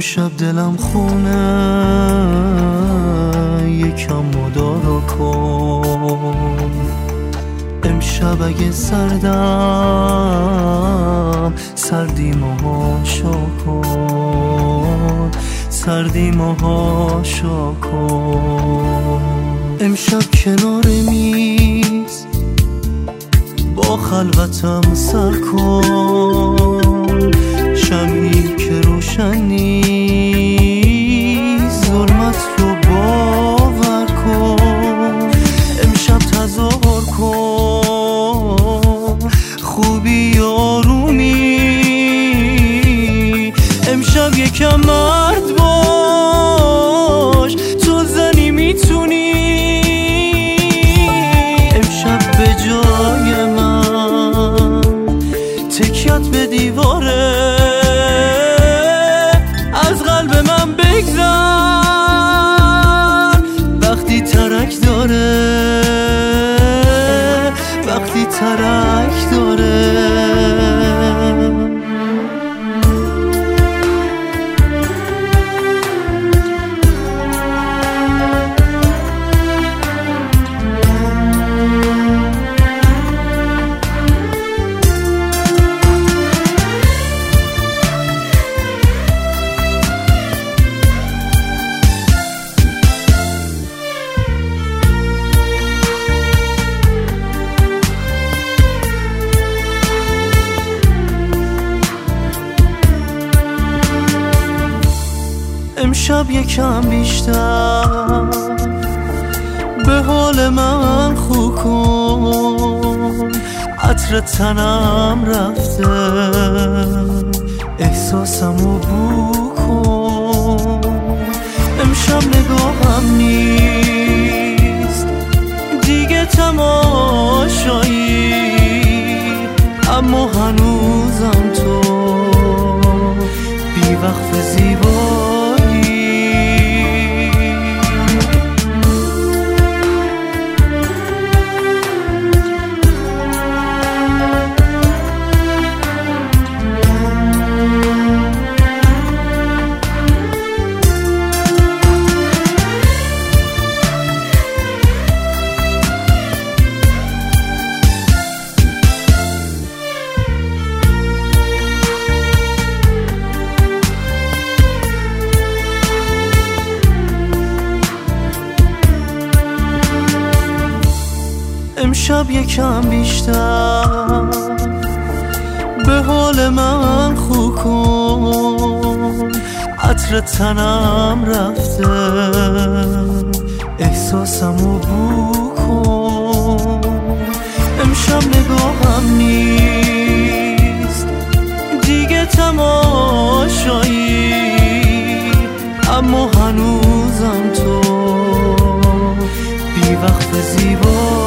امشب دلم خونه یکم مدارا کن. امشب اگه سردم سردیمو هاشا کن، سردیمو هاشا کن. امشب کنار میز با خلوتم سر کن، شمعی که روشن نیست ظلمت رو باور کن. امشب تظاهر کن خوبی آرومی، امشب یکم مرد باش تو زنی میتونی. امشب به جای من تکیت به دیواره، از قلب من بگذر وقتی ترک داره، وقتی ترک داره. امشب یکم بیشتر به حال من خو کن، عطر تنم رفته احساسمو بو کن. امشب نگاهم نیست دیگه تماشایی، اما هنوزم تو بی وقف زیبایی. امشب یکم بیشتر به حال من خو کن، عطر تنم رفته احساسمو بو کن. امشب نگاهم نیست دیگه تماشایی، اما هنوزم تو بی وقف زیبا.